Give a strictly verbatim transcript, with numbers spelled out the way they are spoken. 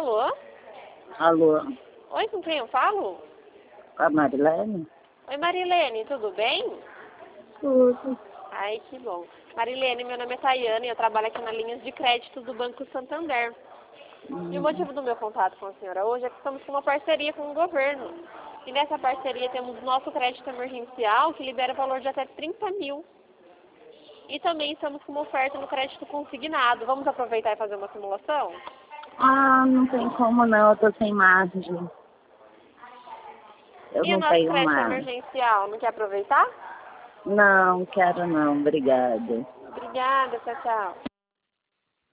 Alô? Alô? Oi, com quem eu falo? Com a Marilene? Oi, Marilene, tudo bem? Tudo. Ai, que bom. Marilene, meu nome é Tayane e eu trabalho aqui na linhas de crédito do Banco Santander. E o Hum. motivo do meu contato com a senhora hoje é que estamos com uma parceria com o governo. E nessa parceria temos nosso crédito emergencial que libera valor de até trinta mil. E também estamos com uma oferta no crédito consignado. Vamos aproveitar e fazer uma simulação? Ah, não tem como não, eu tô sem margem. Eu E o não nosso tenho crédito mais. emergencial, não quer aproveitar? Não, quero não, obrigada. Obrigada, tchau, tchau.